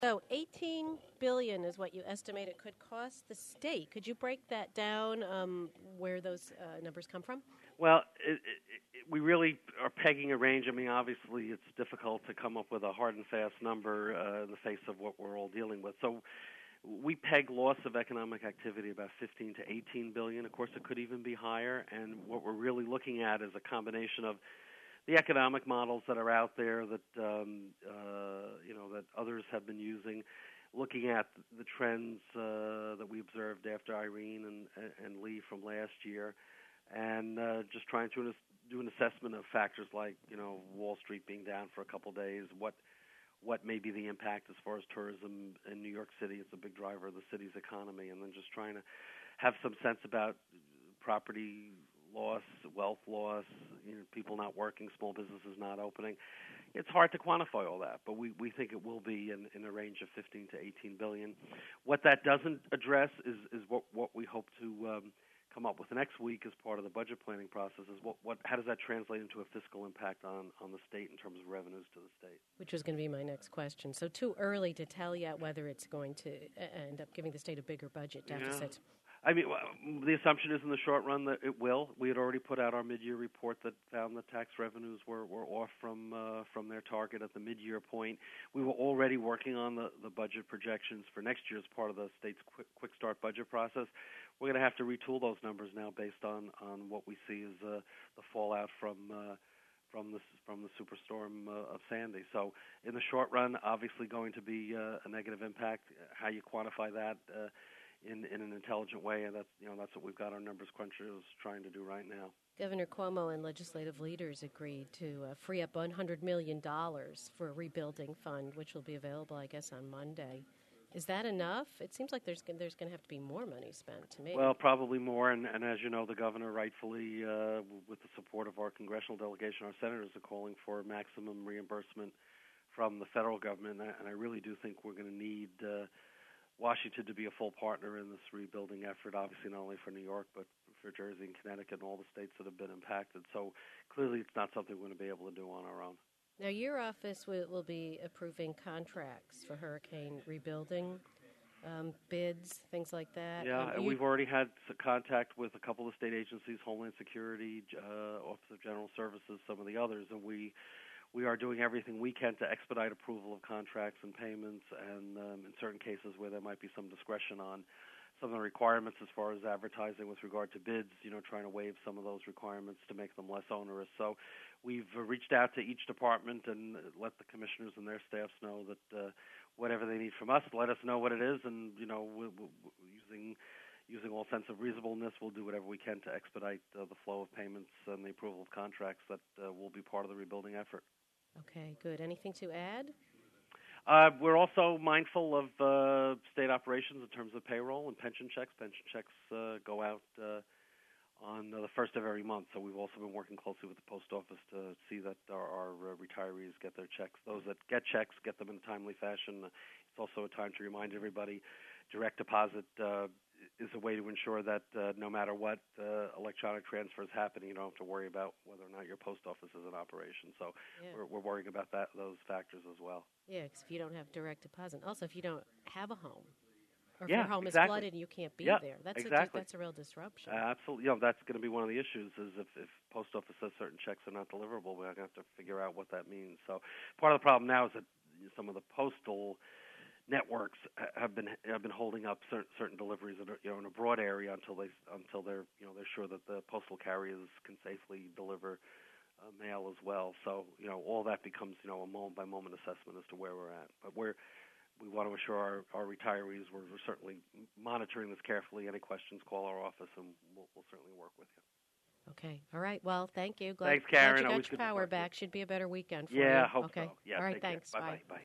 So 18 billion is what you estimate it could cost the state. Could you break that down, where those numbers come from? Well, we really are pegging a range. I mean, obviously, it's difficult to come up with a hard and fast number in the face of what we're all dealing with. So we peg loss of economic activity about 15 to 18 billion. Of course, it could even be higher. And what we're really looking at is a combination of the economic models that are out there that that others have been using, looking at the trends that we observed after Irene and Lee from last year, and just trying to do an assessment of factors like Wall Street being down for a couple of days, what may be the impact as far as tourism in New York City. It's a big driver of the city's economy, and then just trying to have some sense about property loss, wealth loss, people not working, small businesses not opening. It's hard to quantify all that, but we think it will be in a range of 15 to 18 billion. What that doesn't address is what we hope to come up with next week as part of the budget planning process is how does that translate into a fiscal impact on the state in terms of revenues to the state? Which was going to be my next question. So too early to tell yet whether it's going to end up giving the state a bigger budget deficit. Yeah. I mean, the assumption is in the short run that it will. We had already put out our mid-year report that found that tax revenues were off from their target at the mid-year point. We were already working on the budget projections for next year as part of the state's quick start budget process. We're going to have to retool those numbers now based on what we see as the fallout from the superstorm of Sandy. So in the short run, obviously going to be a negative impact. How you quantify that in an intelligent way, and that's what we've got our numbers crunchers trying to do right now. Governor Cuomo and legislative leaders agreed to free up $100 million for a rebuilding fund, which will be available, I guess, on Monday. Is that enough? It seems like there's going to have to be more money spent to me. Well, probably more, and as you know, the governor rightfully, with the support of our congressional delegation, our senators are calling for maximum reimbursement from the federal government, and I really do think we're going to need Washington to be a full partner in this rebuilding effort, obviously not only for New York, but for Jersey and Connecticut and all the states that have been impacted. So clearly it's not something we're going to be able to do on our own. Now, your office will be approving contracts for hurricane rebuilding, bids, things like that. Yeah, and we've already had contact with a couple of state agencies, Homeland Security, Office of General Services, some of the others, and we are doing everything we can to expedite approval of contracts and payments, and in certain cases where there might be some discretion on some of the requirements as far as advertising with regard to bids, trying to waive some of those requirements to make them less onerous. So we've reached out to each department and let the commissioners and their staffs know that whatever they need from us, let us know what it is, and using all sense of reasonableness, we'll do whatever we can to expedite the flow of payments and the approval of contracts that will be part of the rebuilding effort. Okay, good. Anything to add? We're also mindful of state operations in terms of payroll and pension checks. Pension checks go out on the first of every month, so we've also been working closely with the post office to see that our retirees get their checks. Those that get checks get them in a timely fashion. It's also a time to remind everybody direct deposit is a way to ensure that no matter what electronic transfers happen, you don't have to worry about whether or not your post office is in operation. So we're worrying about those factors as well. Yeah, because if you don't have direct deposit, also if you don't have a home, or if your home is flooded and you can't be there, that's a real disruption. Absolutely. That's going to be one of the issues is if post office says certain checks are not deliverable, we're going to have to figure out what that means. So part of the problem now is that some of the postal networks have been holding up certain deliveries in a broad area until they're sure that the postal carriers can safely deliver mail as well. So all that becomes a moment by moment assessment as to where we're at. But we want to assure our retirees we're certainly monitoring this carefully. Any questions, call our office, and we'll certainly work with you. Okay. All right. Well, thank you. Thanks, Karen. Glad you got your power back. Should be a better weekend for you. Yeah, I hope okay. so. Yeah, all right. Thanks. Bye. Bye.